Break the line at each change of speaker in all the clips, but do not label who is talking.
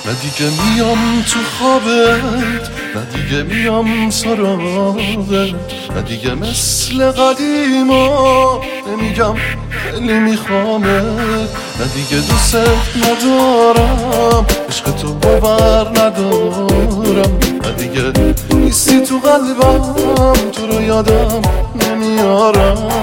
نه دیگه میام تو خوابت، نه دیگه میام سراغت، نه دیگه مثل قدیما نمیگم خیلی میخوامت، نه دیگه دوست ندارم عشق تو باور ندارم، نه دیگه نیستی تو قلبم تو رو یادم نمیارم.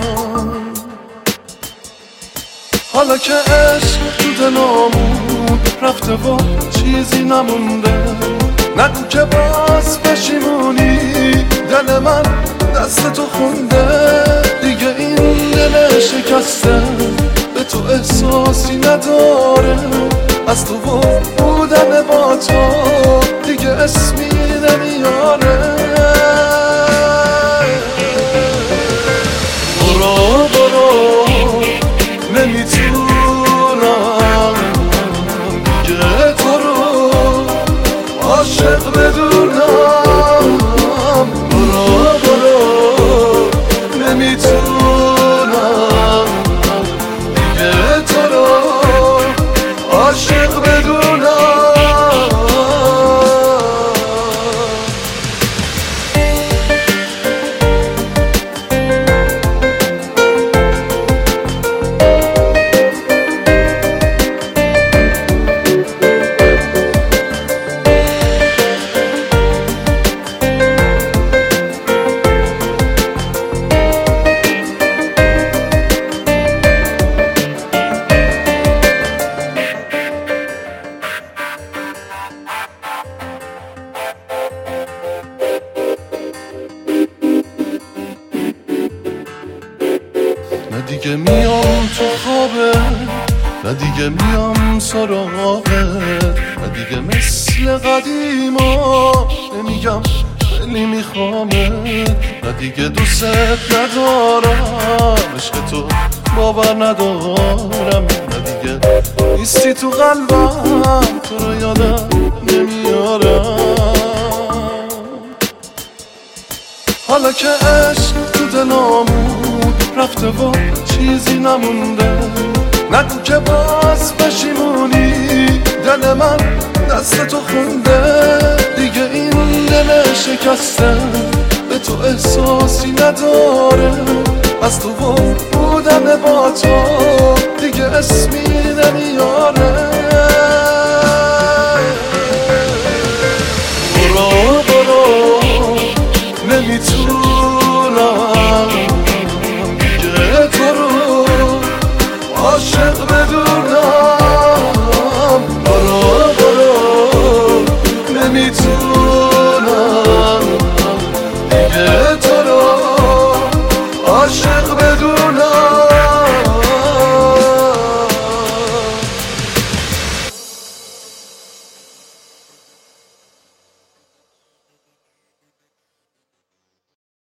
حالا که عشق تو دلامون رفته و چیزی نمونده، نگو که باز پشیمونی دل من دست تو خونده، دیگه این دل شکسته به تو احساسی نداره، از تو بودن با تو دیگه اسمی نمیاره. برو برو نمیتونم دیگه تو رو عاشق بدونم، برو برو نمیتونم دیگه تو رو عاشق بدونم. نه دیگه میام تو خوابت، نه دیگه میام سراغت، نه دیگه مثل قدیما نمیگم خیلی میخوامت، نه دیگه دوست ندارم عشق تو باور ندارم، نه دیگه نیستی تو قلبم تو رو یادم نمیارم. حالا که عشق تو دلامون رفته و چیزی نمونده، نگو که باز پشیمونی دل من دست تو خونده، دیگه این دل شکسته به تو احساسی نداره، از تو بودن با تو دیگه اسمی نمیاره. برو برو نمیتونم دیگه تو رو عاشق بدونم، برو برو نمیتونم